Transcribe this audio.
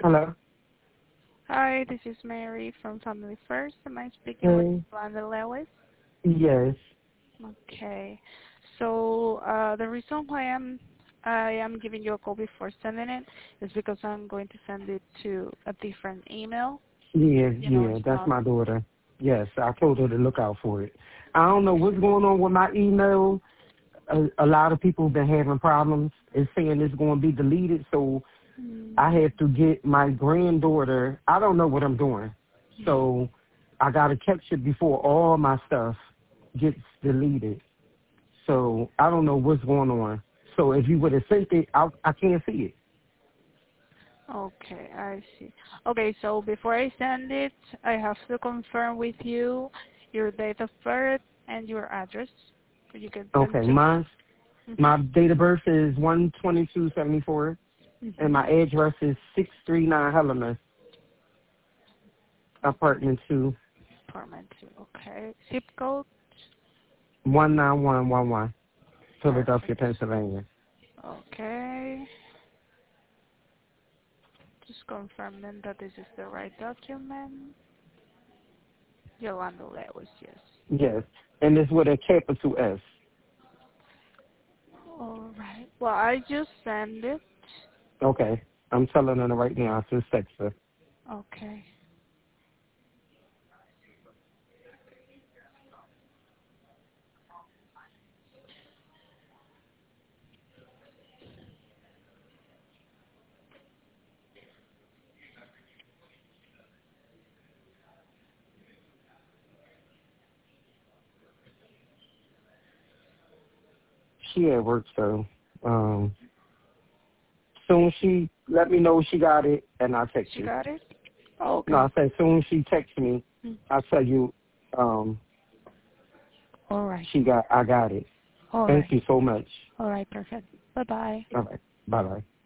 Hello. Hi, this is Mary from Family First. Am I speaking with Hey. Yolanda Lewis? Yes. Okay. So the reason why I am giving you a call before sending it is because I'm going to send it to a different email. Yeah. It's That's not. my daughter. Yes, I told her to look out for it. I don't know what's going on with my email. A lot of people have been having problems. It's saying it's going to be deleted, so I Mm, have to get my granddaughter. I don't know what I'm doing. So I got to catch it before all my stuff gets deleted. So I don't know what's going on. So if you would have sent it, I can't see it. okay, I see. Okay, so before I send it, I have to confirm with you your date of birth and your address, so you can send Okay, to me. my date of birth is 1/22/74, and Mm-hmm. my address is 639 Helena, apartment 2, Apartment 2. Okay. Zip code. 19111, Philadelphia, Perfect. Pennsylvania. Okay. Just confirming that this is the right document. Yolanda Lewis, yes. Yes, and it's with a capital S. All right. Well, I just sent it. Okay, I'm telling her right now. I just text her. Okay. She at work, so soon she let me know she got it, and I'll text She you. got it? No, I Okay. said soon she texts me, Mm. I'll tell you um All right. I got it. All Thank right. you so much. All right. Perfect. Bye-bye. All right. Bye bye.